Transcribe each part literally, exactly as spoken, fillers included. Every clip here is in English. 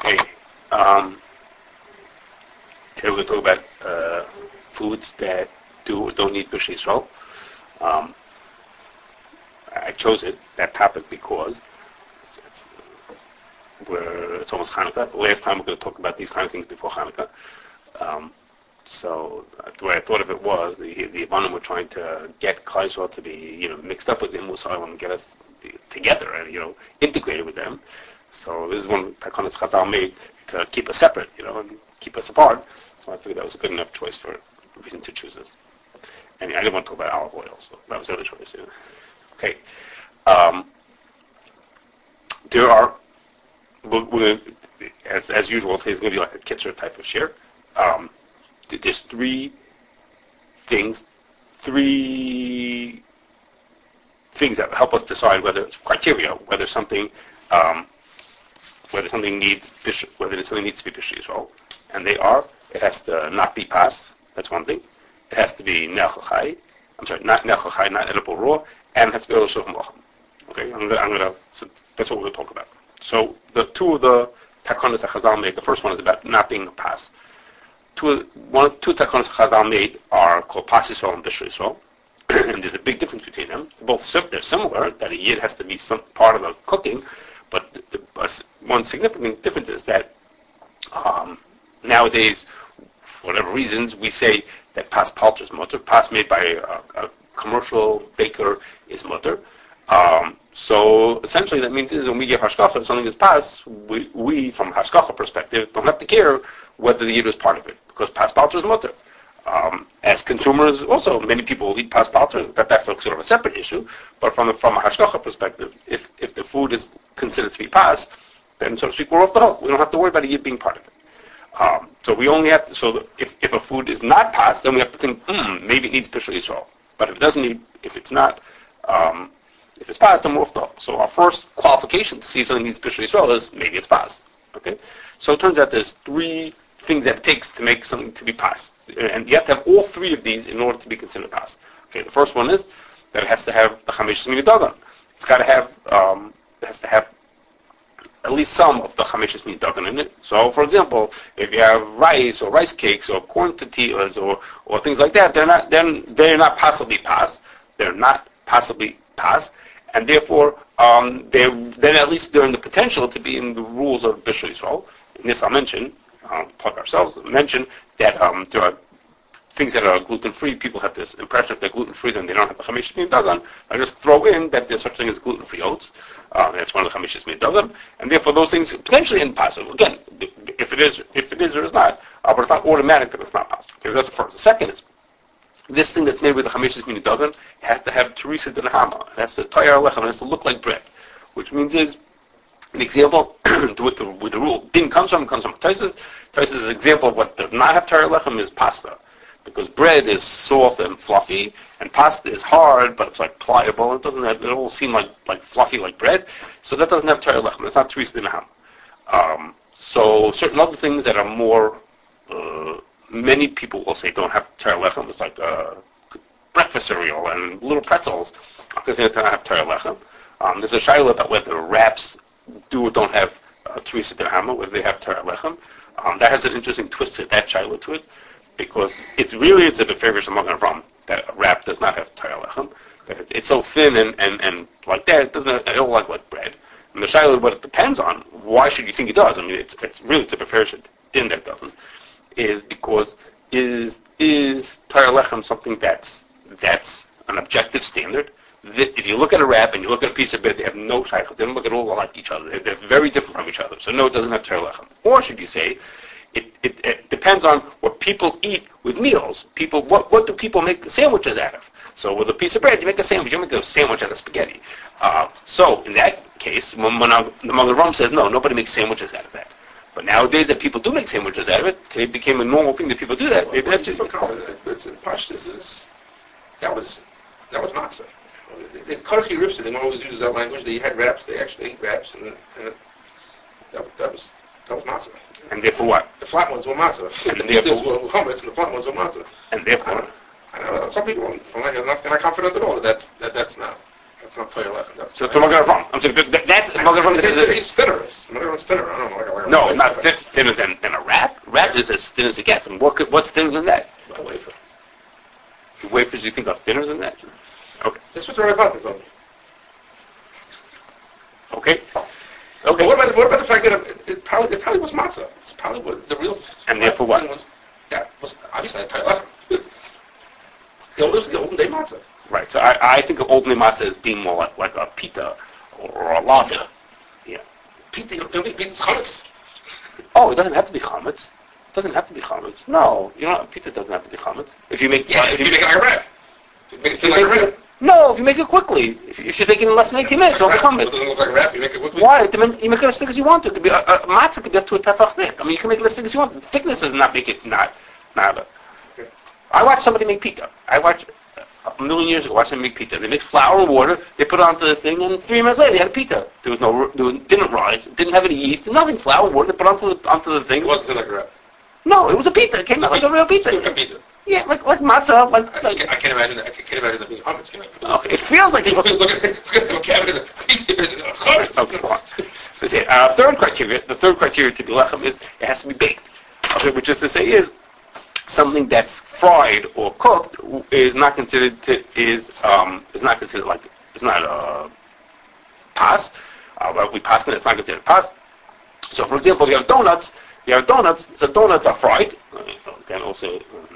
Okay. Um, today we're going to talk about uh, foods that do or don't need B'Shei Yisrael. Um, I chose it, that topic, because it's, it's, we're, it's almost Hanukkah. Last time we're going to talk about these kind of things before Hanukkah. Um, so uh, the way I thought of it was, the the Yavanim were trying to get Klal Yisrael to be, you know, mixed up with the Musar and get us together and, you know, integrated with them. So this is one Takanas Chazal made to keep us separate, you know, and keep us apart. So I figured that was a good enough choice for a reason to choose this. And I didn't want to talk about olive oil, so that was the other choice. You know. Okay. Um, there are, we're, we're, as as usual, today's going to be like a kitzer type of share. Um, there's three things, three things that help us decide whether it's criteria, whether something, um, whether something needs fish, whether something needs to be B'Shei Yisrael, and they are: it has to not be pas. That's one thing. It has to be nechachai. I'm sorry, not nechachai, not edible raw, and it has to be oloshem lochem. Okay, I'm gonna, I'm gonna. So that's what we're going to talk about. So the two of the takanas that Chazal made. The first one is about not being a pas. Two, one, two takanas Chazal made are called pas Yisrael and B'Shei Yisrael, and there's a big difference between them. Both sim- they're similar. That a yid has to be some part of the cooking, but the, the, uh, one significant difference is that um, nowadays, for whatever reasons, we say that pas palter is mutter. Pas made by a, a commercial baker is mutter. Um, so essentially, that means is when we give hashgacha, if something is pas, we, we from hashgacha perspective don't have to care whether the yid was part of it, because pas palter is mutter. Um, as consumers, also many people eat pas palter. That that's a sort of a separate issue. But from a, from a hashgacha perspective, if if the food is considered to be pas, then so to speak, we're off the hook. We don't have to worry about a yid being part of it. Um, so we only have to. So if if a food is not pas, then we have to think, hmm, maybe it needs B'Shei Yisrael. But if it doesn't need, if it's not. Um, If it's pas, then we're off the hook. So our first qualification to see if something needs B'Shei Yisrael is maybe it's pas. Okay? So it turns out there's three things that it takes to make something to be pas. And you have to have all three of these in order to be considered pas. Okay, the first one is that it has to have the Chameshis Midagan. It's got to have, um, it has to have at least some of the Chameshis Midagan in it. So, for example, if you have rice or rice cakes or corn tortillas or, or things like that, they're not, then they're not possibly pas. They're not possibly pas. And therefore, um, they then at least they're in the potential to be in the rules of B'Shei Yisrael. In this, I'll mention, I'll talk ourselves, mention that um, there are things that are gluten-free. People have this impression if they're gluten-free, then they don't have the Chameshis Midagan. I just throw in that there's such thing as gluten-free oats. Um, that's one of the Chameshis Midagan. And therefore, those things potentially in possible. Again, if it is, if it is or is not, uh, but it's not automatic that it's not possible. Okay, that's the first. The second is, this thing that's made with the Chameshis Midagan has to have Teresa de Nahama. It has to tayar lechem. It has to look like bread, which means is an example with the with the rule. Din comes from comes from Tosfos. Tosfos' example of what does not have tayar lechem is pasta, because bread is soft and fluffy, and pasta is hard, but it's like pliable. It doesn't have, it all seem like like fluffy like bread, so that doesn't have tayar lechem. It's not Teresa de Nahama. Um, so certain other things that are more uh, many people will say don't have tayar lechem. It's like uh, breakfast cereal and little pretzels, because they don't have tayar lechem. Um, there's a shayla about whether wraps do or don't have uh, Teresa de Nahama, whether they have tayar lechem. Um, that has an interesting twist to that shayla to it, because it's really it's a beferish among Avram that a wrap does not have tayar lechem. That it's, it's so thin and, and, and like that, it doesn't it don't like like bread. And the shayla, what it depends on, why should you think it does? I mean, it's it's really it's a beferish din that doesn't. Is because is is tayar lechem something that's that's an objective standard? That if you look at a wrap and you look at a piece of bread, they have no shaykhs. They don't look at all like each other. They're, they're very different from each other. So no, it doesn't have tayar lechem. Or should you say, it, it, it depends on what people eat with meals. People, what what do people make sandwiches out of? So with a piece of bread, you make a sandwich. You make a sandwich out of spaghetti. Uh, so in that case, when, when I, the Magen Avraham says no, nobody makes sandwiches out of that. But nowadays that people do make sandwiches out of it, it became a normal thing that people do that. Maybe that's just it's in Pashtus is that was that was matzah. The Karchi Ripsa, they don't always use that language. They had wraps. They actually ate wraps, and, and that, that was that was matzah. And therefore what? The flat ones were matzah. And therefore were chametz, and the flat ones were matzah. And therefore, I don't know. Some people, I'm not, I'm not confident at all that that's that, that's not. That's not Torah lechem. That's So, to Magen Avraham. I'm saying that, that's Magen Avraham He's, is he's thinner. Magen Avraham's thinner. I don't know. Like, like, no, like, not like, thin, thinner than, than a wrap. Wrap is as thin as it gets. And what could, what's thinner than that? A wafer. The wafers you think are thinner than that? Okay. That's what the Rabbi told me. Okay. But Okay. what about, what about the fact that it, it probably it probably was matzah? It's probably what the real. And therefore what? Was, yeah, was obviously that's Torah lechem. The old, the olden day matzah. Right. So I, I think of old matzah as being more like, like a pita or, or a lava. Yeah. Pita, you know, pita's chametz. Oh, it doesn't have to be chametz. It doesn't have to be chametz. No, you know, pita doesn't have to be chametz. If you make, Yeah, uh, if you make it like a wrap. If you make it if feel you like a make wrap. it, no, if you make it quickly, if you, if you're taking less than eighteen minutes, it'll be It chametz. doesn't look like a wrap. You make it quickly. Why? It depends- You make it as thick as you want to. It could be a, a matzah could be up to a tefach thick. I mean, you can make it as thick as you want. The thickness does not make it not not. A, Okay. I watched somebody make pita. I watched a million years ago. Watched them make pita. They mixed flour and water. They put it onto the thing, and three minutes later they had a pita. There was no, there was, didn't rise, didn't have any yeast, nothing. Flour, water. They put it onto the onto the thing. It wasn't like a wrap. No, it was a pita. It came out like a real Like a pita. pita. Yeah, like like matzah. I, Like, just like can't, I can't imagine that. I can't imagine that being chametz. Can I? okay, it feels like it. Look, look at look at the cabinet. Chametz. Okay, come on. Let's see. Uh, third criteria, the third criteria to be lechem is it has to be baked. Okay, which is to say is something that's fried or cooked is not considered to, is um, is not considered like it's not a pas. Uh, but we pass it, it's not considered pas. So, for example, if you have donuts, you have donuts. So donuts are fried. Again, also. Um,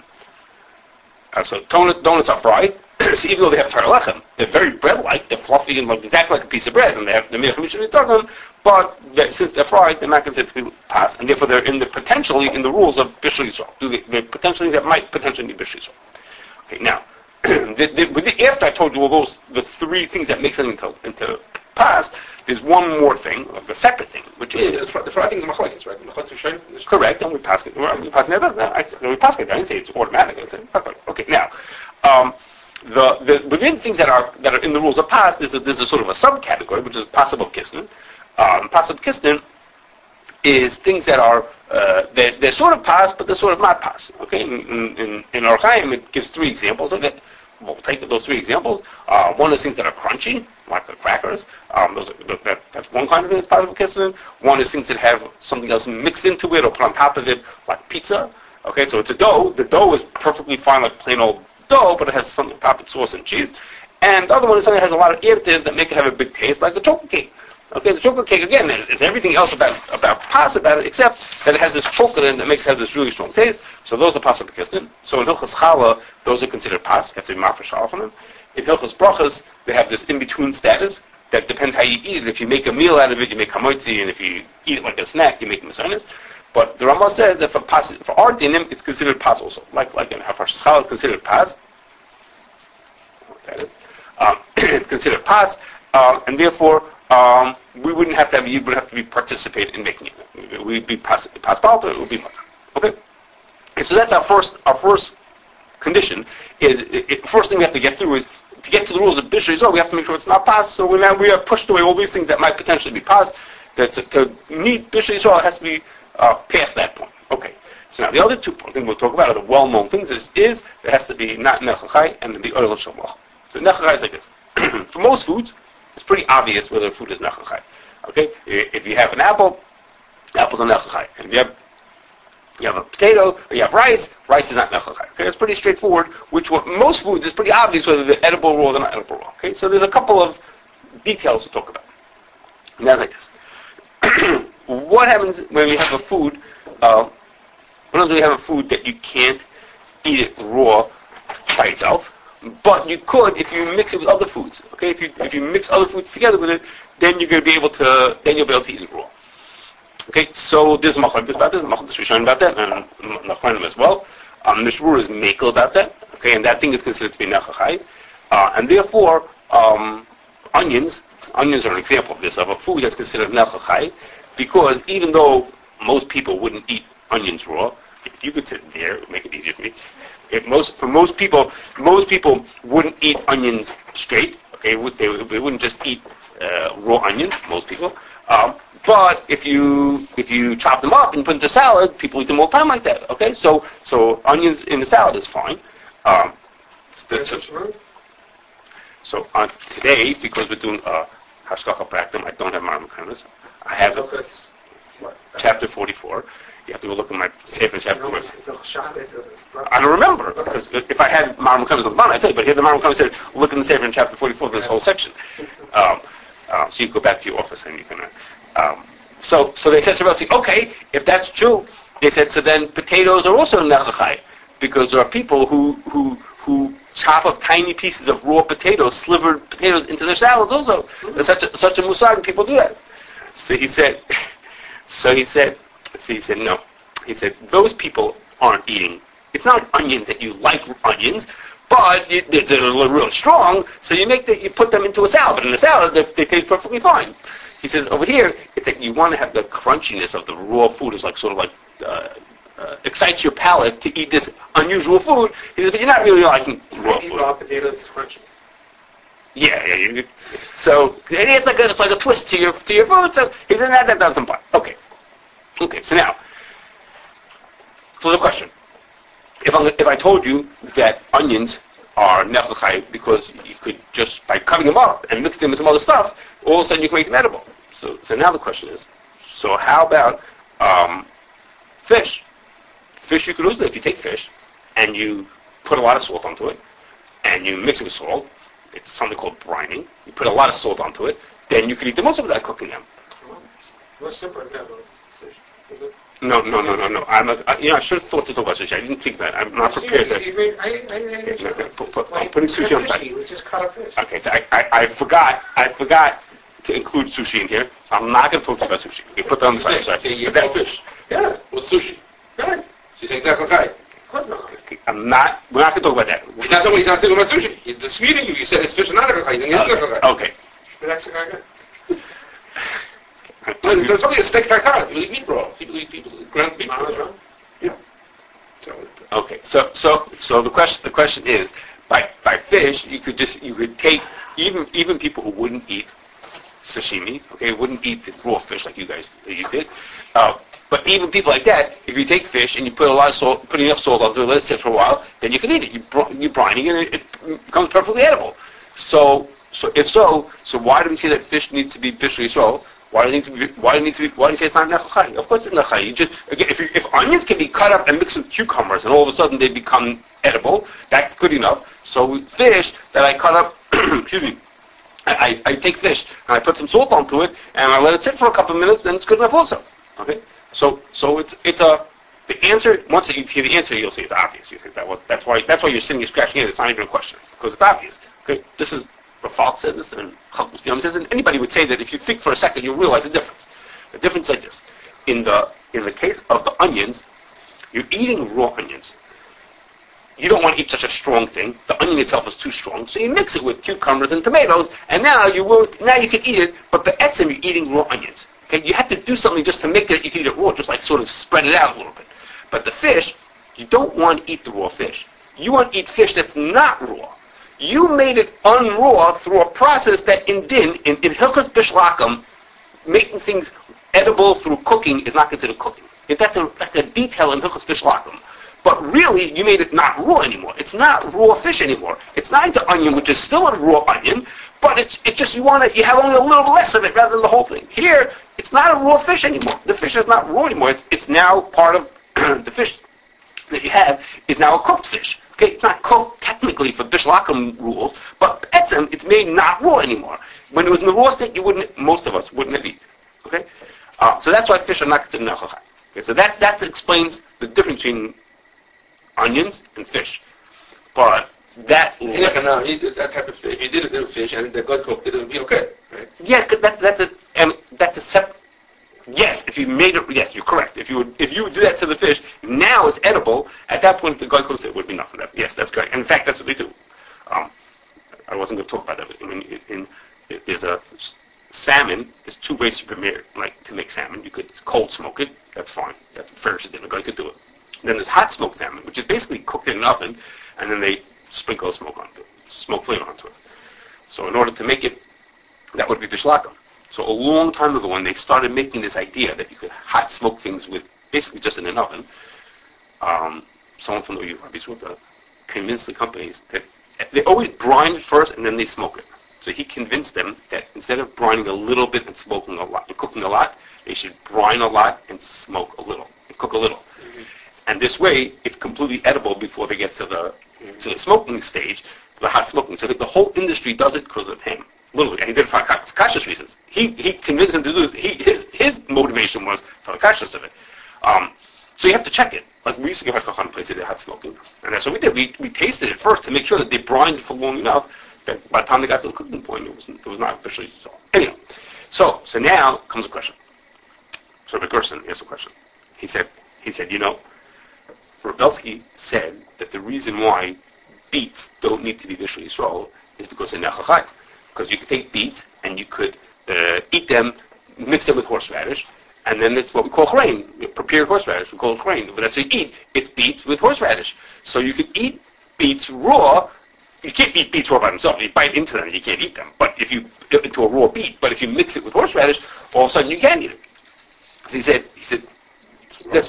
Uh, so donut, donuts are fried. So even though they have Torah lechem, they're very bread-like. They're fluffy and like exactly like a piece of bread, and they have the mirchamishin talking. But they, since they're fried, they're not considered to be pas, and therefore they're in the potentially in the rules of bishul yisrael. They potentially that might potentially be bishul yisrael. Okay, now the, the, with the, after I told you all those the three things that make something into, into pas, there's one more thing, like a separate thing, which is The fr- the fried thing is machlekes, right? Machlekes Rishonim. correct, and we pass it. We pass it. I, we pass it. I didn't say it's automatic. I said, okay, now, um, the, the within things that are that are in the rules of pas, there's a, there's a sort of a subcategory, which is possible kisnin. Um, possible kisnin is things that are uh, they're, they're sort of pas, but they're sort of not pas. Okay, in in, in Or Chaim, it gives three examples of it. We'll take those three examples. Uh, one is things that are crunchy, like the crackers. Um, those are, that, that's one kind of thing that's possible kisnin. One is things that have something else mixed into it or put on top of it, like pizza. Okay, so it's a dough. The dough is perfectly fine, like plain old dough, but it has something on top of sauce and cheese. And the other one is something that has a lot of additives that make it have a big taste, like the chocolate cake. Okay, the chocolate cake, again, is everything else about about pas about it, except that it has this chocolate in it that makes it have this really strong taste. So those are pas kisnin. So in Hilchas Challah, those are considered pas. You have to be mafresh half on them. In Hilchas Brachas, they have this in-between status that depends how you eat it. If you make a meal out of it, you make hamotzi, and if you eat it like a snack, you make misonis. But the Ramah says that for pas, for our dinim, it's considered pas also. Like like in Hilchas Challah, it's considered pas. What that is. Um, it's considered pas, uh, and therefore, Um, we wouldn't have to have, you would have to be participate in making it. We'd be pas palto, it would be matzah. Okay? And so that's our first, our first condition is, it, it, first thing we have to get through is, to get to the rules of bishul yisrael, we have to make sure it's not pas, so we now, we have pushed away all these things that might potentially be pas, that to, to meet bishul yisrael, it has to be uh, past that point. Okay. So now the other two things we'll talk about are the well-known things is, is it has to be not nechachai and the oil of shalmach. So nechachai is like this. For most foods, it's pretty obvious whether food is nechachai. Okay, if you have an apple, apples are nechachai. And if you have you have a potato or you have rice, rice is not nechachai. Okay, it's pretty straightforward. Which one, most foods is pretty obvious whether they're edible raw or not edible raw. Okay, so there's a couple of details to talk about. And that's like this. What happens when we have a food? Uh, when we have a food that you can't eat it raw by itself? But you could if you mix it with other foods. Okay, if you if you mix other foods together with it, then you're going to be able to then you'll be able to eat it raw. Okay, so there's machlokes about this, machlokes Rishonim about that, and nachmanim as well. Um, Mishmur is mekel about that. Okay, and that thing is considered to be nechachai, uh, and therefore um, onions onions are an example of this of a food that's considered nechachai, because even though most people wouldn't eat onions raw, if you could sit there, it would make it easier for me. If most, for most people, most people wouldn't eat onions straight. Okay, they, they wouldn't just eat uh, raw onions. Most people, um, but if you if you chop them up and put into salad, people eat them all the time like that. Okay, so so onions in the salad is fine. Um, so, So on today, because we're doing a Hashgacha Praktim, I don't have Marmar Kamas. I have it, chapter forty-four. You have to go look at my Sefer chapter forty-four. I don't remember, because if I had Marmar Kamas on the bottom, I tell you, but here the Marmar Kamas says, look in the Sefer in chapter forty-four, this whole section. Um, uh, so you go back to your office and you can... Uh, um, so so they said to Rashi, okay, if that's true, they said, so then potatoes are also nechachai, because there are people who who who chop up tiny pieces of raw potatoes, slivered potatoes into their salads also. There's such a, such a musag, and people do that. So he said, so he said, so he said, no. He said, those people aren't eating. It's not onions that you like onions, but you, they're, they're real strong, so you make that, you put them into a salad, but in a salad, they, they taste perfectly fine. He says, over here, it's that you want to have the crunchiness of the raw food, is like sort of like, uh, Uh, excites your palate to eat this unusual food. He says, but you're not really liking raw food. Raw potatoes crunchy. Yeah, yeah. You, so it's like a, it's like a twist to your to your food. So he said that that doesn't apply. Okay, okay. So now, so the question: If I if I told you that onions are nechachai because you could just by cutting them up and mix them with some other stuff, all of a sudden you can make them edible. So so now the question is: So how about um, fish? Fish you could also, if you take fish and you put a lot of salt onto it and you mix it with salt, it's something called brining. You put a lot of salt onto it, then you could eat them also without cooking them. Much simpler example is sushi, is it? No, no, no, no, no. I'm a, I, you know, I should have thought to talk about sushi. I didn't think that. I'm not prepared. You, you mean, I, I, I, no, no, put, put, I'm putting sushi on side. Which is cut up fish. Okay, so I, I, I forgot, I forgot to include sushi in here, so I'm not going to talk to you about sushi. Okay, put that on the side. Say, say you that have fish. Yeah. With sushi. Right. So you're saying it's not okay. Of course not. I'm not, we're not going to talk about that. He's not talking, he's not saying about sushi. He's disputing you. You said it's fish and not okay. He's saying it's not okay. Okay. It's actually very good. No, it's only a steak tartare. People eat meat raw. People eat people eat ground beef raw. Yeah. So it's, uh, Okay, so so so the question the question is, by by fish you could just you could take even even people who wouldn't eat sashimi, okay, wouldn't eat the raw fish like you guys you did, uh, but even people like that, if you take fish and you put a lot of salt, put enough salt onto it, let it sit for a while, then you can eat it. You br- you brining it, it becomes perfectly edible. So so if so, so why do we say that fish needs to be bishri yisrael? Why do you need to be? Why do you need to be? Why do you say it's not nechachai? Of course it's nechachai. You just again, if you, if onions can be cut up and mixed with cucumbers, and all of a sudden they become edible, that's good enough. So fish that I cut up, excuse me, I, I, I take fish and I put some salt onto it and I let it sit for a couple of minutes, then it's good enough also. Okay, so so it's it's a the answer. Once you hear the answer, you'll see it's obvious. You say that was that's why that's why you're sitting here scratching it. It's not even a question because it's obvious. Okay, this is. Falk said this, and Chacham Shalom says, and anybody would say that if you think for a second, you'll realize the difference. The difference is like this: in the in the case of the onions, you're eating raw onions. You don't want to eat such a strong thing. The onion itself is too strong, so you mix it with cucumbers and tomatoes, and now you will now you can eat it. But the etzem, you're eating raw onions. Okay, you have to do something just to make it. You can eat it raw, just like sort of spread it out a little bit. But the fish, you don't want to eat the raw fish. You want to eat fish that's not raw. You made it unraw through a process that in din, in, in Hilchos Bishlachim, making things edible through cooking is not considered cooking. If that's a that's a detail in Hilchos Bishlachim. But really, you made it not raw anymore. It's not raw fish anymore. It's not the onion, which is still a raw onion, but it's it's just you want to you have only a little less of it rather than the whole thing. Here, it's not a raw fish anymore. The fish is not raw anymore. It's, it's now part of the fish that you have is now a cooked fish. Okay, it's not cooked technically for Bishlachim rules, but etzem, it's made not raw anymore. When it was in the raw state, you wouldn't, most of us wouldn't have eaten. Okay, uh, so that's why fish are not considered nechachai. Okay, so that that explains the difference between onions and fish. But that yeah, no, you did that type of fish. If you did it with fish and the God cooked it, it would be okay, right? Yeah, 'cause that that's a and that's a separate. Yes, if you made it, yes, you're correct. If you would, if you would do that to the fish, now it's edible. At that point, the guy cooks it would be nothing. That's, yes, that's correct. And in fact, that's what they do. Um, I wasn't going to talk about that. But I mean, in, in, there's a salmon. There's two ways to prepare, like to make salmon. You could cold smoke it. That's fine. That's fresh. Then the guy could do it. Then there's hot smoked salmon, which is basically cooked in an oven, and then they sprinkle smoke onto it, smoke flavor onto it. So in order to make it, that would be bishlachim. So a long time ago, when they started making this idea that you could hot smoke things with basically just in an oven, um, someone from the Rabbi Suda convinced the companies that they always brine it first and then they smoke it. So he convinced them that instead of brining a little bit and smoking a lot and cooking a lot, they should brine a lot and smoke a little and cook a little. Mm-hmm. And this way, it's completely edible before they get to the mm-hmm. to the smoking stage, to the hot smoking. So the whole industry does it because of him. Literally, and he did it for, for cautious reasons. He he convinced them to do this. He, his his motivation was for the cautious of it. Um, so you have to check it. Like we used to give Hashkachan places that had smoking, and that's what we did. We we tasted it first to make sure that they brined it for long enough that by the time they got to the cooking point, it was it was not officially so. Anyhow, so so now comes a question. So Rabbi Gerson asked a question. He said he said you know, Rabelsky said that the reason why beets don't need to be Bishul Yisrael is because they're nechachai. Because you could take beets and you could uh, eat them, mix them with horseradish, and then it's what we call chrein, prepared horseradish. We call it chrein. But that's what you eat. It's beets with horseradish. So you could eat beets raw. You can't eat beets raw by themselves. You bite into them, you can't eat them. But if you into a raw beet, but if you mix it with horseradish, all of a sudden you can eat it. So he said, he said, this.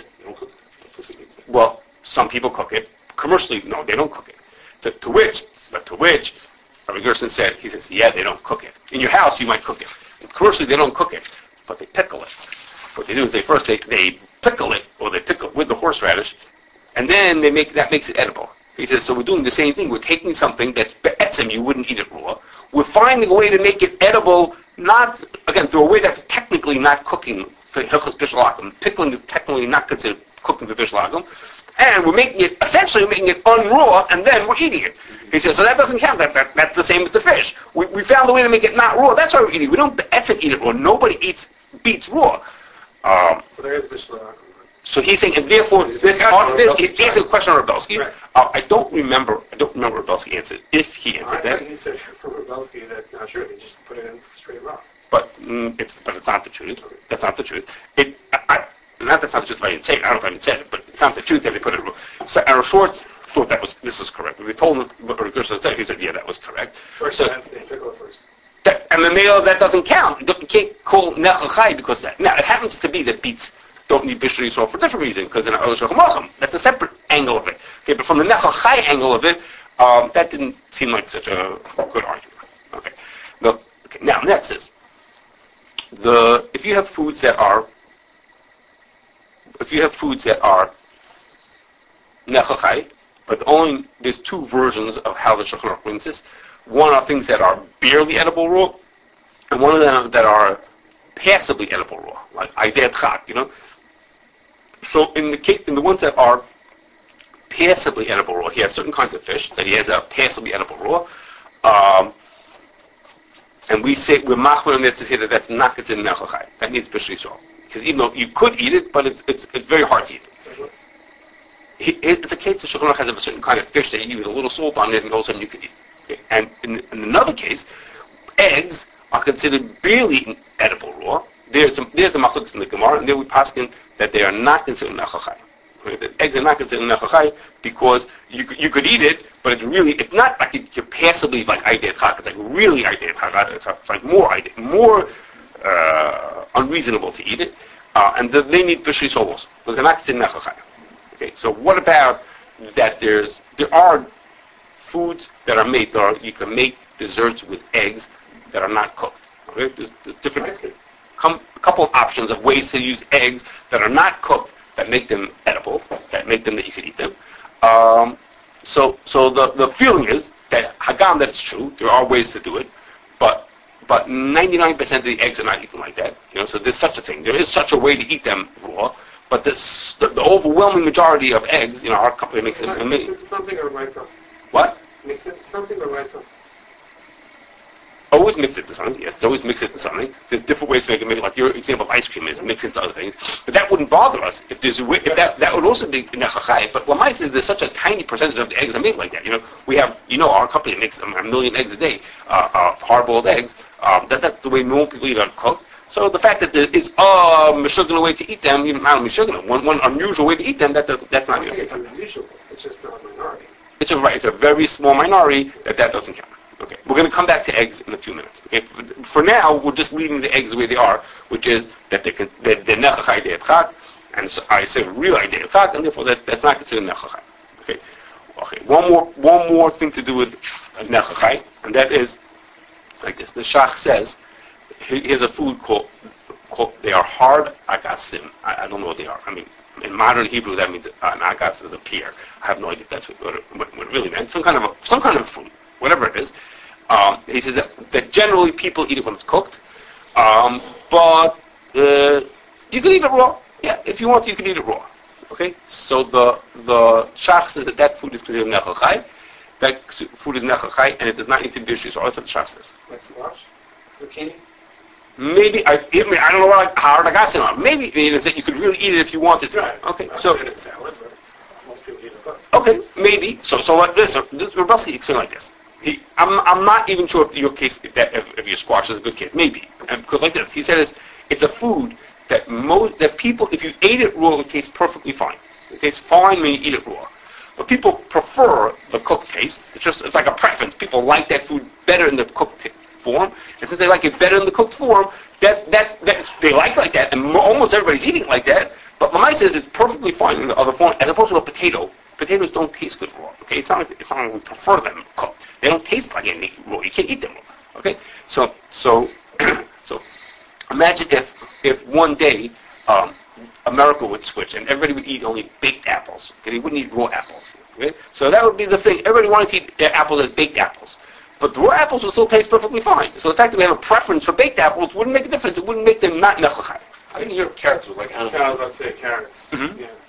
Well, some people cook it commercially. No, they don't cook it. To, to which, but to which. Rabbi Gerson said, he says, yeah, they don't cook it. In your house, you might cook it. And commercially, they don't cook it, but they pickle it. What they do is they first, they, they pickle it, or they pickle it with the horseradish, and then they make that makes it edible. He says, so we're doing the same thing. We're taking something that, be'etzem, you wouldn't eat it raw. We're finding a way to make it edible, not, again, through a way that's technically not cooking for Hilchos Bishul Agam. Pickling is technically not considered cooking for Bishul Agam. And we're making it, essentially making it unraw, and then we're eating it. He says, so that doesn't count. That, that That's the same as the fish. We, we found a way to make it not raw. That's why we're eating it. We don't etzem eat it raw. Nobody eats beets raw. Um, so there is Bishul Agam. So he's saying, and therefore, this, this, this here's a question on Rabelsky. Right. Uh, I don't remember, I don't remember Rabelsky answered, if he answered I that. thought you said for Rabelsky that, not sure, they just put it in straight raw. But mm, it's but it's not the truth. Okay. That's not the truth. It, I, I, not that's not the truth if I didn't say it. I don't know if I even said it, but it's not the truth that they put it in. So Aaron Schwartz thought that was, this is correct. When they told him what Gerson said, he said, yeah, that was correct. First, so, they pickle it first. That, and then they, oh, that doesn't count. You can't call nechachai because of that. Now, it happens to be that beets don't need Bishul Yisrael for a different reason, because in Orosh HaMacham, that's a separate angle of it. Okay, but from the nechachai angle of it, um, that didn't seem like such a good argument. Okay. Now, okay. Now, next is, the if you have foods that are if you have foods that are nechachai, but only there's two versions of how the Shulchan Aruch brings this. One are things that are barely edible raw, and one of them that are passably edible raw, like aidet chak, you know. So in the case, in the ones that are passably edible raw, he has certain kinds of fish that he has that are passably edible raw. Um, And we say, we're machmir on that to say that that's not considered nechachai. That needs Bishul Yisrael. Because even though you could eat it, but it's it's, it's very hard to eat it. He, it's a case that Shulchan Aruch has of a certain kind of fish that you use a little salt on it and all of a sudden you could eat it. And in, in another case, eggs are considered barely edible raw. There's a, there's a machlokes in the Gemara, and there we paskin that they are not considered nechachai. The eggs are not considered nechachai because you you could eat it, but it's really it's not like it, you're passably like aidet chak. It's like really aidet chak. It's, it's like more aidet, more uh, unreasonable to eat it, uh, and the, they need Bishul Yisrael also because they're not considered nechachai. Okay, so what about that? There's there are foods that are made. There are, you can make desserts with eggs that are not cooked. Okay, there's, there's different com, a couple of options of ways to use eggs that are not cooked, that make them edible, that make them that you could eat them. Um, so, so the, the feeling is that Hagam, that it's true. There are ways to do it, but but ninety-nine percent of the eggs are not eaten like that. You know, so there's such a thing. There is such a way to eat them raw, but this, the, the overwhelming majority of eggs, you know, our company makes it. Mix it into something or write something. What? Mix it into something or write something. Always mix it to something, yes. Always mix it to something. There's different ways to make it. Maybe like your example of ice cream is mix into other things. But that wouldn't bother us if there's a way, if that that would also be nechachai. But Lamais, there's such a tiny percentage of the eggs are made like that. You know, we have, you know, our company makes a million eggs a day, uh, uh, hard-boiled eggs. Um, that that's the way normal people eat uncooked. So the fact that there is a uh, mishugana way to eat them, you know, not a mishugana, one one unusual way to eat them, that does, that's not. I think it's unusual. It's just not a minority. It's a right. It's a very small minority that that doesn't count. Okay, we're going to come back to eggs in a few minutes. Okay, for now we're just leaving the eggs the way they are, which is that they can they're nechachai de'et chak, and so I say real de'et chak, and therefore that, that's not considered nechachai. Okay, Okay, one more one more thing to do with nechachai, and that is like this. The Shach says, here's a food called, called they are hard agasim. I, I don't know what they are. I mean, in modern Hebrew that means an agas is a pear. I have no idea if that's what, what, what it really meant. Some kind of a, some kind of food, whatever it is. Um, he says that, that generally people eat it when it's cooked, um, but uh, you can eat it raw. Yeah, if you want, you can eat it raw. Okay, so the the Shach says that that food is considered nechachai. That food is nechachai, and it does not need to be dishes. So that's what the Shach says. Like squash, zucchini. Maybe I, I mean I don't know what how hard I got some. Maybe it is that you could really eat it if you wanted to. Right. Okay, Not so it's salad, but it's, most people eat it cooked. okay, maybe. So so like this. Rabbi explain like this. He, I'm I'm not even sure if your case if that if, if your squash is a good case. Maybe and because like this, he said it's it's a food that most that people if you ate it raw it tastes perfectly fine. It tastes fine when you eat it raw. But people prefer the cooked taste. It's just it's like a preference. People like that food better in the cooked t- form, and since they like it better in the cooked form, that that's that they like like that, and mo- almost everybody's eating it like that. But Lamai says it's perfectly fine in the other form, as opposed to a potato. Potatoes don't taste good raw. Okay, it's not like, it's not like we prefer them cooked. They don't taste like anything raw. You can't eat them raw. Okay, so so so imagine if if one day um, America would switch and everybody would eat only baked apples. Okay, they wouldn't eat raw apples. Okay, so that would be the thing. Everybody wanted to eat uh, apples as baked apples. But the raw apples would still taste perfectly fine. So the fact that we have a preference for baked apples wouldn't make a difference. It wouldn't make them not nechachai. I didn't hear carrots was like I was animal. about to say carrots. Mhm. Yeah.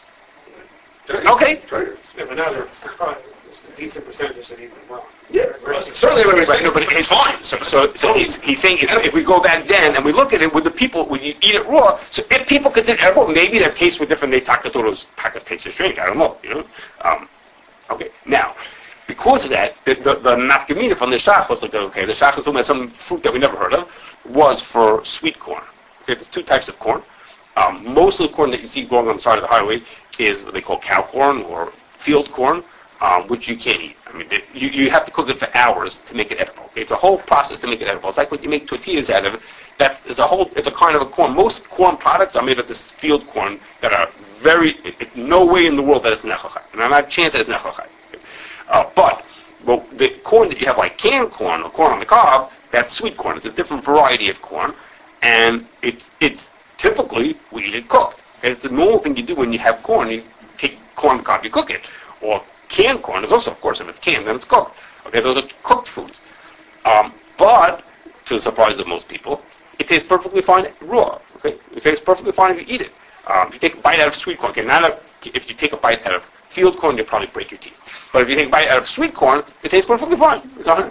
Okay. Yeah, but now there's probably a decent percentage that eat them raw. Yeah, certainly everybody Right, no, but it's fine. So, so, so he's, he's saying if, if we go back then and we look at it with the people, when you eat it raw, so if people consider it edible, maybe their tastes were different. They takatoros takas taste of drink. I don't know. You know. Um, okay. Now, because of that, the the, the nafkamina from the shach was like okay. The shach was talking about some fruit that we never heard of was for sweet corn. Okay, there's two types of corn. Um, most of the corn that you see growing on the side of the highway is what they call cow corn or field corn, um, which you can't eat. I mean, they, you, you have to cook it for hours to make it edible. Okay? It's a whole process to make it edible. It's like what you make tortillas out of. That's it's a whole. It's a kind of a corn. Most corn products are made of this field corn that are very. It, it, no way in the world that it's nechachai, and I'm not a chance that it's nechachai. Okay? Uh, but well, the corn that you have like canned corn or corn on the cob, that's sweet corn. It's a different variety of corn, and it's it's typically we eat it cooked. And it's the normal thing you do when you have corn. You take corn on the cob, you cook it. Or canned corn is also, of course, if it's canned, then it's cooked. Okay, those are cooked foods. Um, but, to the surprise of most people, it tastes perfectly fine raw. Okay, it tastes perfectly fine if you eat it. Um, if you take a bite out of sweet corn, okay, not a, if you take a bite out of field corn, you'll probably break your teeth. But if you take a bite out of sweet corn, it tastes perfectly fine. It's not,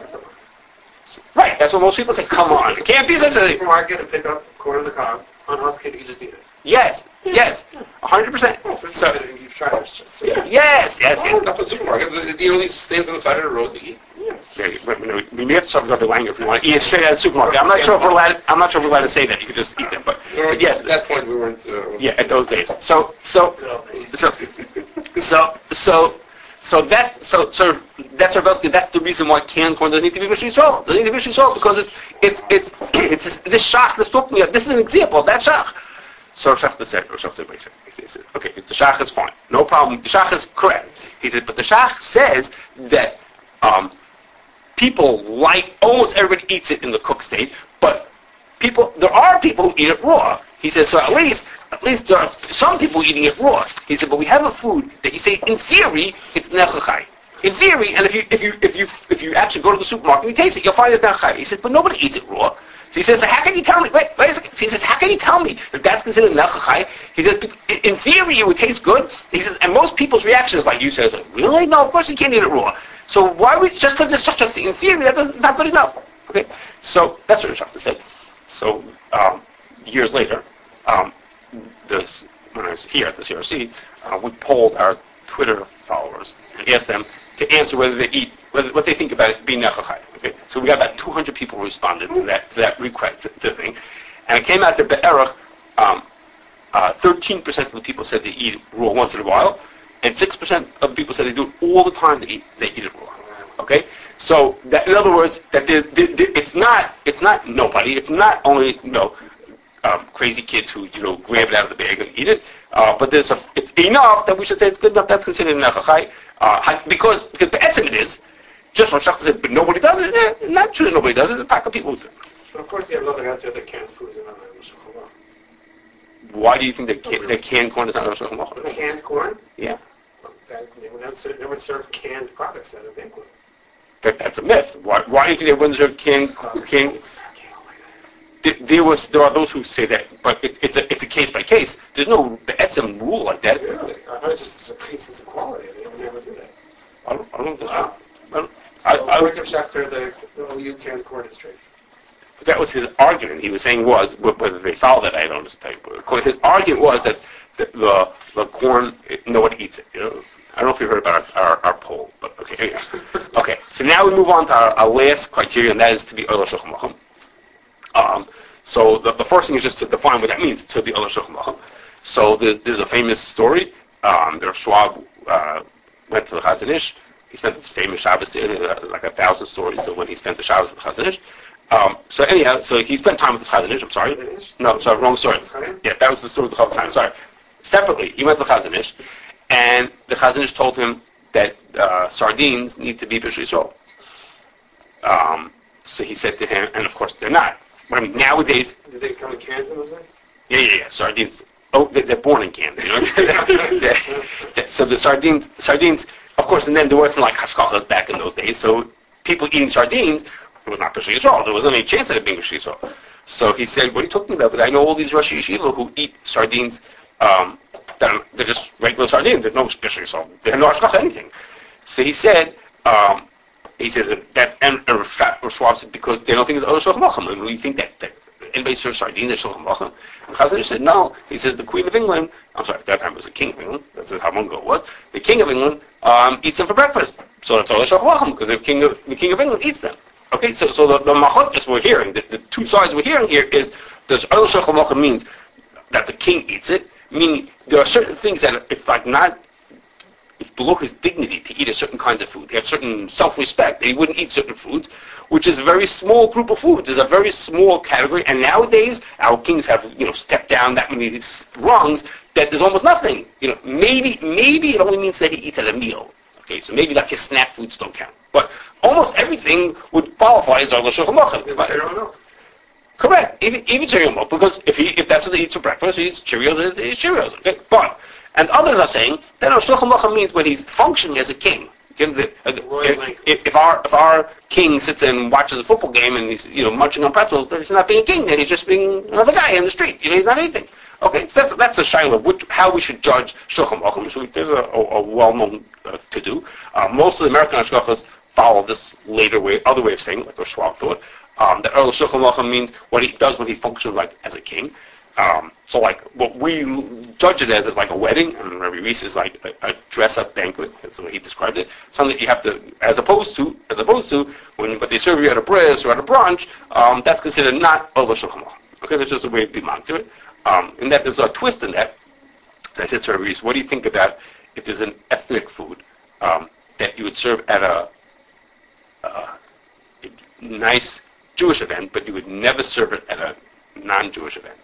right, that's what most people say. Come on, it can't be such a thing. Supermarket and pick up corn on the cob, unhusked it, you just eat it. Yes, yes, one hundred percent. So, So, you've tried it. So, Yeah. yes, yes, Oh, yes. not for the supermarket. It it only stands on the side of the road to eat. Yeah, but, you know, we may have to talk about the language if you want to eat it straight out of the supermarket. I'm not sure if we're allowed. I'm not sure if we're allowed to say that. You could just eat them, but, but yes, At that point, we weren't. Uh, yeah, at those days. So, so, good old days. so, so, so, so that, so, so that's our basically that's the reason why canned corn doesn't need to be vishli salt. Doesn't need to be vishli salt because it's it's it's it's this, this shach that's talking about. This is an example of that shach. So Shach said, Shach said, wait a second. He said, okay, the Shach is fine, no problem. The Shach is correct. He said, but the Shach says that um, people like almost everybody eats it in the cooked state, but people there are people who eat it raw. He says, so at least at least there are some people eating it raw. He said, but we have a food that you say in theory it's nechachai. In theory, and if you if you if you if you actually go to the supermarket and you taste it, you'll find it's nechachai. He said, but nobody eats it raw. So he says, how can you tell me? Wait, wait a second. So he says, how can you tell me that that's considered nechachai? He says, in theory, it would taste good. He says, and most people's reaction is like you said, really? No, of course you can't eat it raw. So why would just because there's such a thing in theory that doesn't, it's not good enough? Okay, so that's what Shachta said. So um, years later, um, this when I was here at the C R C, uh, we polled our Twitter followers and asked them to answer whether they eat, whether, what they think about it being nechachai. Okay, so we got about two hundred people responded to that to that request to, to thing, and it came out that be'erach um, uh, thirteen percent of the people said they eat raw once in a while, and six percent of the people said they do it all the time. They eat they eat it raw. Okay, so that in other words, that they, they, they, it's not it's not nobody. It's not only you know um, crazy kids who you know grab it out of the bag and eat it, uh, but there's a it's enough that we should say it's good enough. That's considered nechachai. Uh, how- because, because the etzim it is, just from Shach said, but nobody does it. Eh, not true that nobody does it. The pack of people do it. But of course, you have another answer that canned foods and other Shulchan Why do you think that, can, that canned corn is not Rosh Aruch. Hashanah? Canned corn? Yeah. That, they would never serve, never serve canned products at a banquet. That, that's a myth. Why, why do you think they wouldn't serve canned, canned? There, there was, there are those who say that, but it, it's a, it's a case by case. There's no the etzim rule like that. Really? I thought it just was cases of quality. They would never do that. I don't, I don't know if that's Wow. I don't, So, I, I, according to Schechter, the, the O U canned corn is straight. that was his argument. He was saying was, wh- whether they follow that, I don't understand. But according- his argument was that the, the, the corn, it- no one eats it. You know? I don't know if you heard about our, our, our poll, but okay. Anyway. Okay, so now we move on to our, our last criterion, and that is to be Ola Shulchan Aruch. Um, so the, the first thing is just to define what that means, to be Ola Shulchan Aruch. So there's, there's a famous story. Um, there Schwab uh, went to the Chazon Ish. He spent this famous Shabbos there, uh, like a thousand stories of when he spent the Shabbos at the Chazon Ish. Um, so anyhow, so he spent time with the Chazon Ish, I'm sorry. Chazon Ish? No, sorry, wrong story. Chaim? Yeah, that was the story of the Chafetz Chaim, sorry. Separately, he went to the Chazon Ish, and the Chazon Ish told him that uh, sardines need to be B'Shul Yisrael. Um, so he said to him, and of course they're not. But I mean, nowadays, Did they come in cans in those days? yeah, yeah, yeah, sardines. Oh, they- they're born in Canada, you know. They- they- so the sardines, sardines, of course, and then there wasn't like hashkachas back in those days. So people eating sardines, it was not B'Shul Yisrael. There wasn't any chance of it being B'Shul Yisrael. So he said, "What are you talking about?" But I know all these Rosh Yeshiva who eat sardines. Um, that are, they're just regular sardines. There's no B'Shul Yisrael. There's no hashkacha anything. So he said. Um, He says that, that and or Schwab said because they don't think it's other Shulchan Aruch. And we think that, that anybody serves sardines at Shulchan Aruch. And Chazon Ish said no. He says the Queen of England. I'm sorry, at that time it was the King of England. That's how long ago it was. The King of England um, eats them for breakfast. So that's other Shulchan Aruch because the King of the King of England eats them. Okay, so so the, the machlokes we're hearing, the, the two sides we're hearing here is does other Shulchan Aruch means that the king eats it, meaning there are certain things that it's like not. It's below his dignity to eat a certain kinds of food. He has certain self-respect. He wouldn't eat certain foods, which is a very small group of foods. It's a very small category. And nowadays, our kings have, you know, stepped down that many rungs that there's almost nothing. You know, maybe maybe it only means that he eats at a meal. Okay, so maybe like his snack foods don't count. But almost everything would qualify as Arla Shulchan Aruch. Correct. Even even Cheerios milk, because if he if that's what he eats for breakfast, he eats Cheerios. He eats Cheerios. Okay, but. And others are saying that no, Shulchan Aruch means when he's functioning as a king. If, if, if our if our king sits and watches a football game and he's you know munching on pretzels, then he's not being a king. Then he's just being another guy in the street. You know, he's not anything. Okay, so that's that's a shiloh of which, how we should judge Shulchan Aruch. So there's a, a, a well-known uh, to do. Uh, most of the American hashkachas follow this later way, other way of saying, like what Schwab thought. Um, that Earl Shulchan Aruch means what he does when he functions like as a king. Um, so like what we judge it as is like a wedding, and Rabbi Reese is like a, a dress-up banquet. That's the way he described it. Something that you have to, as opposed to, as opposed to when what they serve you at a bris or at a brunch, um, that's considered not Ola Shulchan Aruch. Okay, that's just a way to mount to it. Um, and that there's a twist in that. I said to Rabbi Reese, what do you think about if there's an ethnic food um, that you would serve at a, uh, a nice Jewish event, but you would never serve it at a non-Jewish event?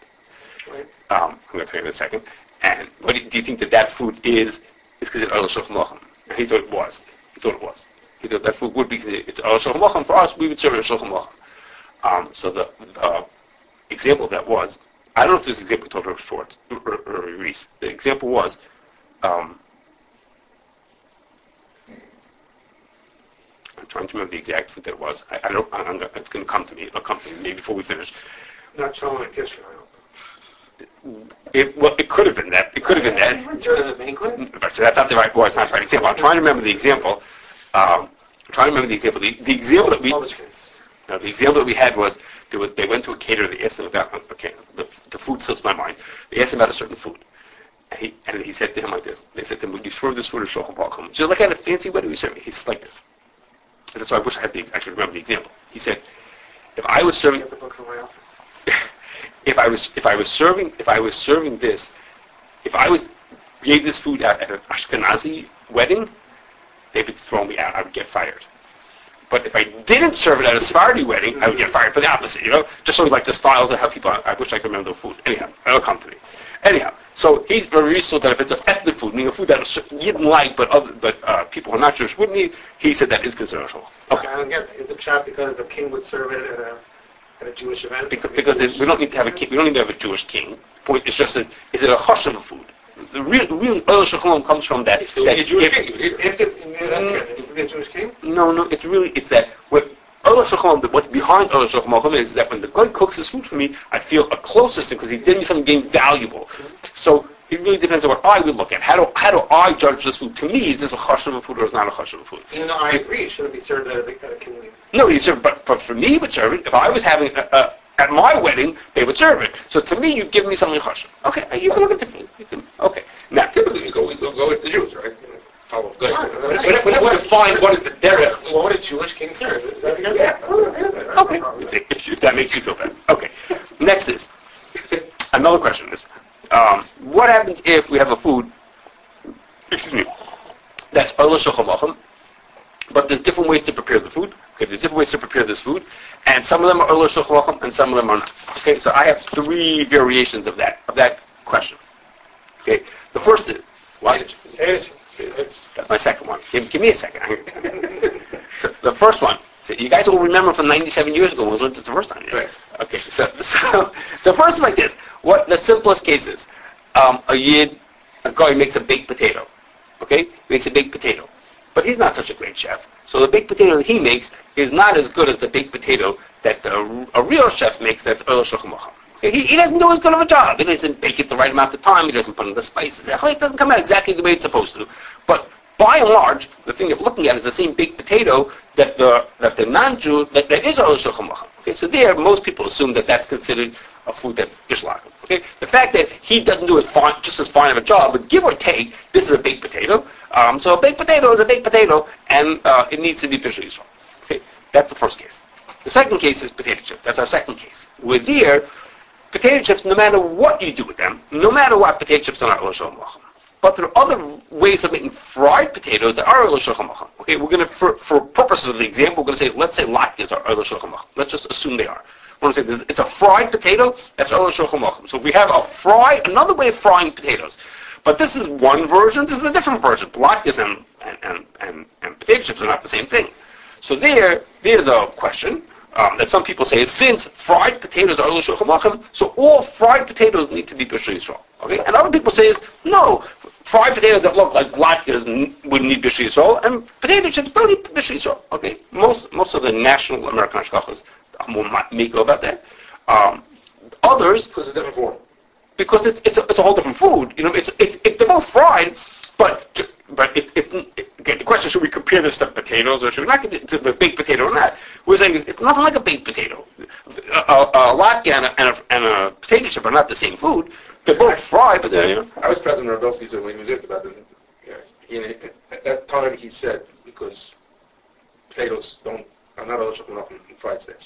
Um, I'm going to tell you in a second. And what do you, do you think that that food is? Is considered Ola Shulchan Aruch? And he thought it was. He thought it was. He thought that food would be considered. It's Ola Shulchan Aruch. For us, we would serve it Shulchan Aruch. Um, so the, the example of that was, I don't know if this example told her short or, or, or Reese. The example was, um, I'm trying to remember the exact food that it was. I, I don't. I'm, I'm, it's going to come to me. It'll come to me maybe before we finish. Not Cholent and Kishka, I hope. It, well, it could have been that. It could have been that. You weren't serving the banquet? So that's not the right. Well, it's not the right example. I'm trying to remember the example. Um, I'm trying to remember the example. The, the example that we. No, the example that we had was they, were, they went to a caterer. They asked him about. Okay, the, the food slips my mind. They asked him about a certain food, and he and he said to him like this. They said to him, "Would you serve this food at Shulchan Aruch? Just like at a fancy wedding, we serve it." He's like this. And that's why I wish I had the. I could remember the example. He said, "If I was serving." Get the book from my office. If I was if I was serving if I was serving this, if I was gave this food out at an Ashkenazi wedding, they would throw me out. I would get fired. But if I didn't serve it at a Sephardi wedding, I would get fired for the opposite. You know, just sort of like the styles of how people. I wish I could remember the food. Anyhow, it'll come to me. Anyhow, so he's very useful that if it's an ethnic food, meaning a food that you didn't like, but other, but uh, people who are not Jewish wouldn't eat, he said that is considered halal. Okay. I don't get it. Is it pshat because the king would serve it at a at a Jewish event? Because, because it, we don't need to have a king. We don't need to have a Jewish king. Point is just is, is it a chashuv food? The real, real oil shechalom comes from that. If there that was a Jewish if, king, you would eat it. If it, you know, that's good. If it be a Jewish king? No, no, it's really, it's that what oil shechalom, what's behind oil shechalom is that when the guy cooks his food for me, I feel a closeness because he did me something valuable. So it really depends on what I would look at. How do how do I judge this food? To me, is this a chashuv food or is it not a chashuv food? Even though I agree, it shouldn't be served at a, at a kingly. No, you serve, but, but for me, it would serve it. If I was having a, a at my wedding, they would serve it. So to me, you've given me something chashuv. Okay, you can look at the food. You can, okay. Now, Typically, you go, you go, go with the Jews, right? Follow good. Fine. Whenever, whenever we define what is the derech, What would a Jewish king serve? Is that good? Yeah. okay, if, if that makes you feel better. Okay. Next is, another question is, um, what happens if we have a food, excuse me, that's oil shechamachim, but there's different ways to prepare the food. Okay, there's different ways to prepare this food, and some of them are oil shechamachim, and some of them are not. Okay, so I have three variations of that of that question. Okay, the first is what? That's my second one. Give, give me a second. So the first one. So you guys will remember from ninety-seven years ago when we learned it the first time. Yeah? Right. Okay. So, so the first is like this. What the simplest case is, um, a yid, a guy makes a baked potato. Okay, makes a baked potato, but he's not such a great chef. So the baked potato that he makes is not as good as the baked potato that the, a real chef makes. That's oil shechamachim. He, he doesn't do as good of a job. He doesn't bake it the right amount of time. He doesn't put in the spices. It doesn't come out exactly the way it's supposed to. But by and large, the thing that we're looking at is the same baked potato that the that the non-Jew that, that is oil shechamachim. Okay, so there most people assume that that's considered a food that's ishlachim. Okay, the fact that he doesn't do as fine, just as fine of a job, but give or take, this is a baked potato. Um, so a baked potato is a baked potato, and uh, it needs to be bishul yisrael. Okay, that's the first case. The second case is potato chip. That's our second case. With there. Potato chips, no matter what you do with them, no matter what, potato chips are not oil shechamachim. But there are other ways of making fried potatoes that are oil shechamachim. Okay, we're going to, for, for purposes of the example, we're going to say, let's say latkes are oil shechamachim. Let's just assume they are. We're going to say it's a fried potato that's oil shechamachim. So if we have a fried, another way of frying potatoes. But this is one version, this is a different version. Latkes and, and, and, and, and potato chips are not the same thing. So there, there's a question. Um, that some people say is since fried potatoes are oil shechamachim, so all fried potatoes need to be bishul yisrael. Okay, and other people say is no, fried potatoes that look like latkes would need bishul yisrael, and potato chips don't need bishul yisrael. Okay, most most of the national American hashgachas will make go about that. Um, others because it's a different form. Because it's it's a, it's a whole different food. You know, it's it's it, they're both fried, but. But it, it's, it, okay, the question, should we compare this to potatoes or should we not get it to the baked potato or not? We're saying it's nothing like a baked potato. A, a, a latke and a, and, a, and a potato chip are not the same food. They're both fried, but they're, you know. I was President Rabelski, so when he was asked about this, yeah, he, at that time he said, because potatoes don't, are not oil shechamachim in fried states.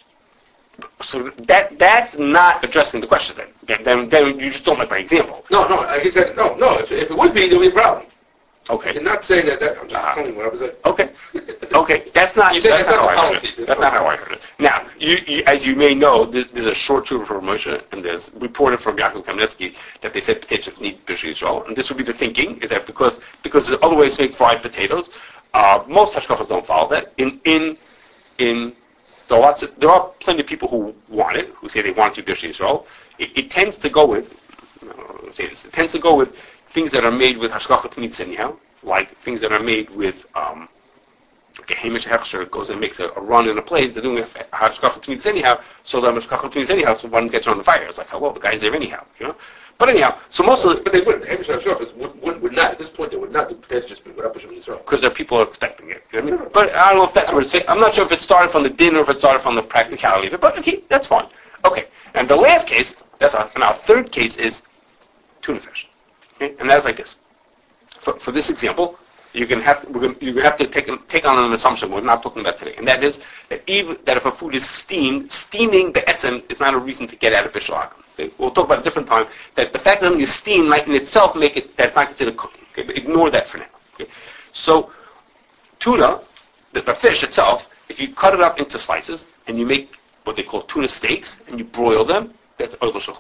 So that that's not addressing the question then. Then, then you just don't like my example. No, no, he said, no, no, if, if it would be, there would be a problem. Okay. You're not saying that, that I'm just Uh-huh. telling you what I was saying. Okay. Okay. That's not. You said that's that's not not how I a heard policy. it. That's not how I heard it. Now, you, you, as you may know, there's, there's a short tshuva from Moshe, and there's reported from Yaakov Kamenetsky that they said potato chips need bishul yisrael, and this would be the thinking is that because because there's other ways to make fried potatoes, uh, most hashgachas don't follow that. In in in there are lots of, there are plenty of people who want it, who say they want it to be bishul yisrael. It, it tends to go with, uh, say this, it tends to go with things that are made with hashgacha t'mitz anyhow. Like things that are made with, um, like a Hamish Hechsher goes and makes a, a run in a place, they're doing a hashgacha t'mitz anyhow, so the hashgacha t'mitz anyhow, so one gets on the fire. It's like, oh, well, the guy's there anyhow, you know? But anyhow, so most of the... But they wouldn't. The Hamish Hechsher would, would, would not, at this point, they would not do potato chips without bishul yisrael. Because there are people who are expecting it, you know what I mean? But I don't know if that's where it's... I'm not sure if it started from the din or if it started from the practicality of it, but okay, that's fine. Okay, and the last case, that's our, and our third case is tuna fish. Okay? And that's like this. For, for this example, you're going to have to, we're going, you're going to have to take take on an assumption we're not talking about today, and that is that even that if a food is steamed, steaming the etzem is not a reason to get out of bishul yisrael. Okay? We'll talk about a different time. That the fact that something is steamed might in itself make it that's not considered cooking. Okay? But ignore that for now. Okay? So tuna, the, the fish itself, if you cut it up into slices and you make what they call tuna steaks and you broil them, that's oil shechamachim.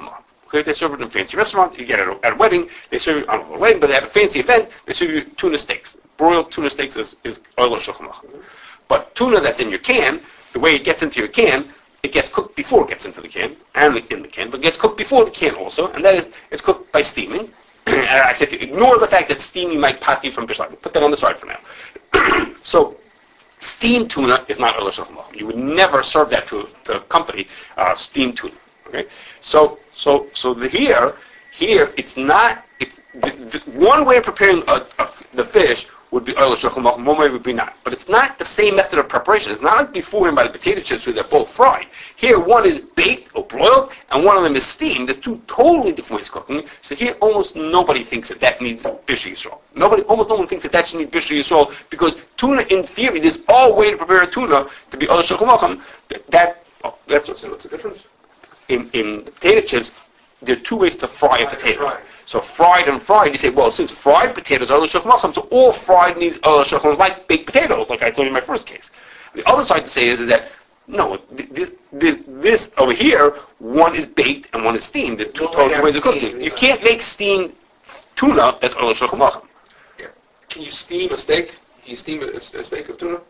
Okay, they serve it in a fancy restaurant. You get it at a wedding. They serve it on a wedding, but at a fancy event, they serve you tuna steaks. Broiled tuna steaks is is oil shulchan aruch. But tuna that's in your can, the way it gets into your can, it gets cooked before it gets into the can, and in the can, but it gets cooked before the can also, and that is, it's cooked by steaming. And I said to ignore the fact that steaming might pat you from bishlag. Put that on the side for now. So, steamed tuna is not oil shulchan aruch. You would never serve that to, to a company, uh, steamed tuna. Okay? So, so, so the here, here, it's not, it's, the, the, one way of preparing a, a, the fish would be oil shulchan aruch, one way would be not. But it's not the same method of preparation. It's not like beforehand by the potato chips where they're both fried. Here, one is baked or broiled, and one of them is steamed. There's two totally different ways of cooking. So here, almost nobody thinks that that needs bishul yisrael. Nobody, almost no one thinks that that should need bishul yisrael, because tuna, in theory, there's all way to prepare a tuna to be oil shulchan aruch. That, that oh, that's what's, what's the difference? In, in the potato chips, there are two ways to fry a potato. So fried and fried, you say, well, since fried potatoes are oil shulchan aruch, so all fried needs oil shulchan aruch, like baked potatoes, like I told you in my first case. The other side to say is, is that, no, this, this, this over here, one is baked and one is steamed. There's two No, total yeah, ways of cooking. steamed, You yeah. can't make steamed tuna that's oil shulchan aruch. Yeah. Can you steam a steak? Can you steam a, a steak of tuna?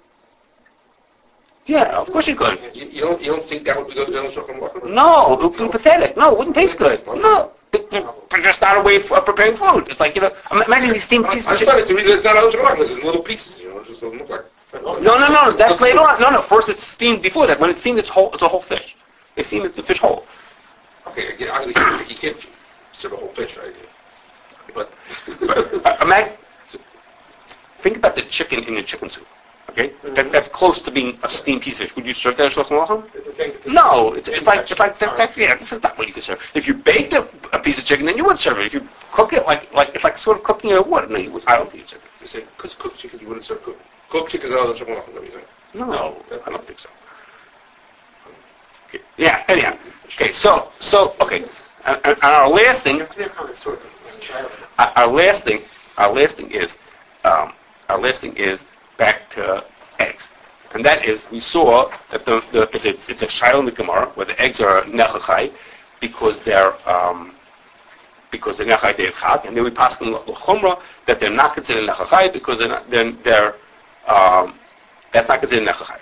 Yeah, of course you could. You, you don't you don't think that would be good oil shulchan aruch? No, it would be pathetic. No, it wouldn't taste good. No. It's just not a way of preparing food. It's like, you know, imagine these steamed pieces I of just chicken. thought it's the reason it's not oil shulchan aruch. It's in little pieces, you know. It just doesn't look like. No, no, no. That's later on. No, no. First, it's steamed before that. When it's steamed, it's whole. It's a whole fish. They steam the fish whole. Okay, again, obviously you can't, you can't serve a whole fish, right? But, But uh, imagine. Think about the chicken in your chicken soup. Okay, Mm-hmm. that, that's close to being a steamed piece of fish. Would you serve that as shulchan aruch? It's the same- it's the No, same- it's, same it's like it's texture. like that, that, yeah. This is not what you can serve. If you baked a, a piece of chicken, then you would serve it. If you cook it like like it's like sort of cooking it wood, no, you would. I don't think you'd serve it. you say, because cooked chicken, you wouldn't serve cooked. Cooked chicken is oil shulchan aruch, is that what you're saying? No, I don't think so. Okay. Yeah. Anyhow. Okay. So so okay. And, and our last thing. You have to be a connoisseur because it's a child. Our our last thing. Our last thing is. Um, our last thing is back to eggs, and that is we saw that the, the it's a it's a shaila in the Gemara where the eggs are nechachai because they're um, because they're nechachai de'et chag, and then we pass on l'chumra that they're not considered nechachai because they're not, then they're um, that's not considered nechachai.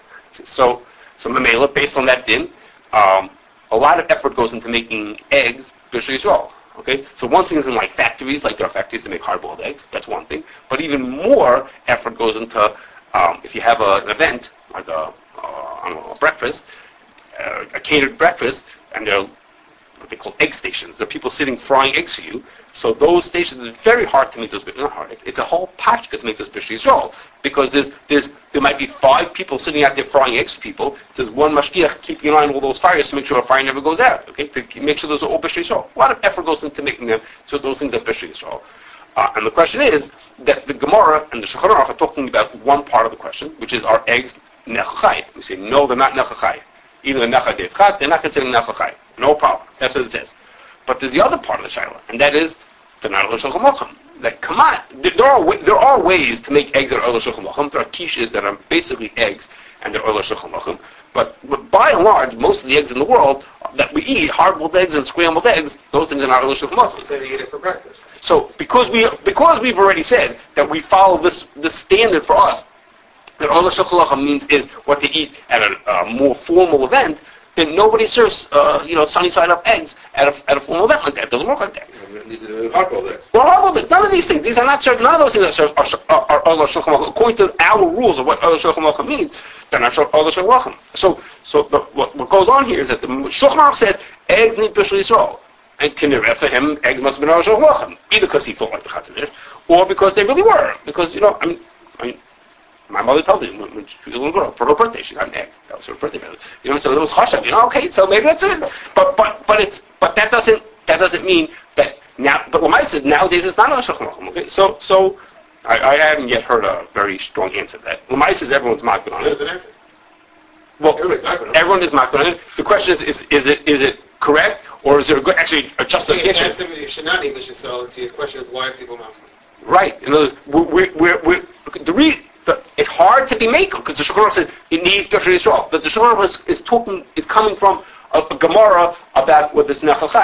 So so Mamela, based on that din, um, a lot of effort goes into making eggs bishul yisrael. Okay, so one thing is in like factories, like there are factories that make hard-boiled eggs. That's one thing. But even more effort goes into um, if you have a, an event like a, uh, I don't know, a breakfast, uh, a catered breakfast, and they're what they call egg stations. There are people sitting frying eggs for you. So those stations, it's very hard to make those. Not hard. It's a whole pachka to make those bishul yisrael because there's there's there might be five people sitting out there frying eggs for people. There's one mashgiach keeping an eye on all those fires to make sure a fire never goes out. Okay, to make sure those are all bishul yisrael. A lot of effort goes into making them so those things are bishul yisrael. Uh, and the question is that the Gemara and the Shulchan Aruch are talking about one part of the question, which is are eggs nechachai? We say no, they're not nechachai. Either nechachai de'et chag, they're not considered nechachai. No problem. That's what it says. But there's the other part of the shaila, and that is they're not oil shulchan aruch. Like, come on, there are wa- there are ways to make eggs that are oil shulchan aruch. There are quiches that are basically eggs, and they're oil shulchan aruch. But, but by and large, most of the eggs in the world that we eat, hard-boiled eggs and scrambled eggs, those things are not oil shulchan aruch. Say they eat it for breakfast. So because we because we've already said that we follow this this standard for us, that oil shulchan aruch means is what they eat at a, a more formal event, then nobody serves uh, you know sunny side up eggs at a at a formal event like that. It doesn't work like that. The hard-boiled eggs. Well, hard-boiled eggs, none of these things. These are not served. None of those things are served are, are, are oil shulchan aruch. According to our rules of what oil shulchan aruch means, they're not oil shulchan aruch. So so the, what what goes on here is that the Shulchan Aruch says eggs need bishul yisrael. And Kineret, for him, eggs must have been oil shulchan aruch, either because he thought like the Chazon Ish, or because they really were. Because, you know, I mean, I mean my mother told me when, when she was a little girl, for her birthday, she got an egg. That was her birthday present. You know, so it was chashav. You know, okay, so maybe that's it. But but but it's but that doesn't that doesn't mean that now. But Lamai said nowadays it's not oil shulchan aruch. Okay, so so I, I haven't yet heard a very strong answer to that. Lamai says everyone's marking on it. There's an answer. Well, Everybody's marking on it. everyone is marking on it. The question is, is is it is it correct or is there a good actually a justification? That's if you should not eat bishul yisrael. So your question is why are people not? Right. In other words, we're, we're, we're, the re, the, it's hard to be makel because the Shulchan Aruch says it needs bishul yisrael. But the Shulchan Aruch is, is talking is coming from a, a Gemara about what this nechachai,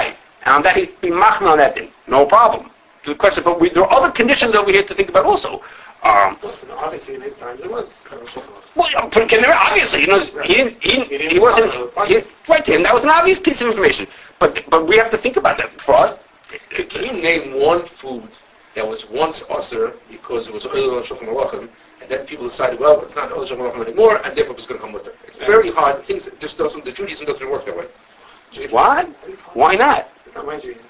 and that he's be machmir on that thing. No problem. To the question, but we, there are other conditions that we have to think about also. Um, Listen, obviously in his time there was. well, yeah, but can there, obviously, you know, he didn't, he, didn't, he wasn't, he, right to him, that was an obvious piece of information. But but we have to think about that for us. Can, can you name one food that was once usher because it was oil on shulchan alachim, and then people decided, well, it's not oil on shulchan alachim anymore, and therefore it's going to come with it. It's very hard. Things just doesn't. The Judaism doesn't work that way. What? Why not? It's not my Judaism.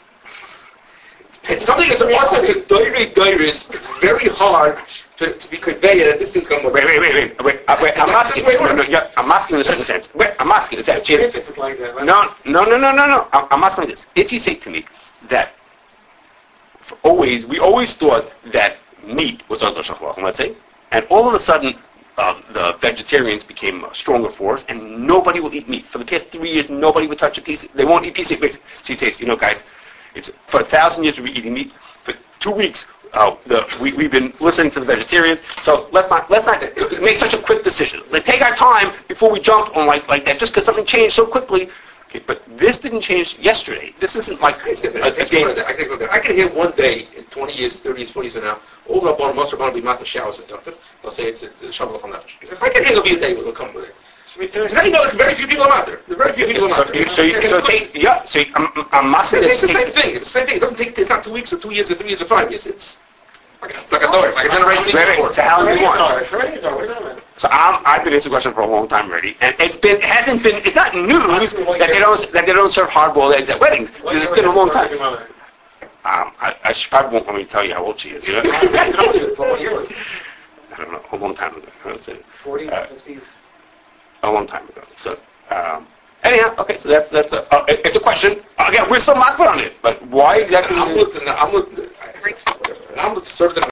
It's something that's also the diary diaries. It's very hard to, to be conveyed that this thing's going to work. Wait, wait, wait, wait, wait. Uh, wait I'm asking. No, no, yeah, I'm asking in a certain sense. Wait, I'm asking. Is that Jim? If it's like that. No, no, no, no, no, no. I'm, I'm asking this. If you say to me that for always, we always thought that meat was on the shachwach, let's say, and all of a sudden um, the vegetarians became a stronger force, and nobody will eat meat. For the past three years, nobody would touch a piece. They won't eat piece of meat. So you say, you know, guys, it's for a thousand years we've been eating meat. For two weeks, uh, the, we, we've been listening to the vegetarians. So let's not let's not make such a quick decision. Let's take our time before we jump on like like that. Just because something changed so quickly. Okay, but this didn't change yesterday. This isn't like a, a, a day. I can, I can hear one day in twenty years, thirty years, forty years from now, all the Rabbanim, most Rabbanim will be mata showers at Yom. They'll say it's it's Shabbat on nefesh. I can hear there'll be a day where they'll come with it. Because I know very few people are out there. There are very few people So, out there. so, you, so take, yeah. So I'm, I'm asking It's this. the same thing. It's the same thing. It doesn't take. It's not two weeks or two years or three years or five years. It's like a, like a door, like a generation. Wait, wait, so how long do you want? It's already done. Wait a minute. So I'm, I've been answering the question for a long time already, and it's been, it hasn't been, it's not news that they don't, that they don't serve hard-boiled eggs at weddings. Because it's been a long time. Um, I, I should probably won't want me to tell you how old she is. You know? What year was it? I don't know, a long time ago. Let's say, forties, Uh, fifties? a long time ago. So um, anyhow, okay. So that's that's a, uh, it- it's a question. Again, we're still not put on it, but why exactly? I'm with. I'm with. I'm with. Serve them.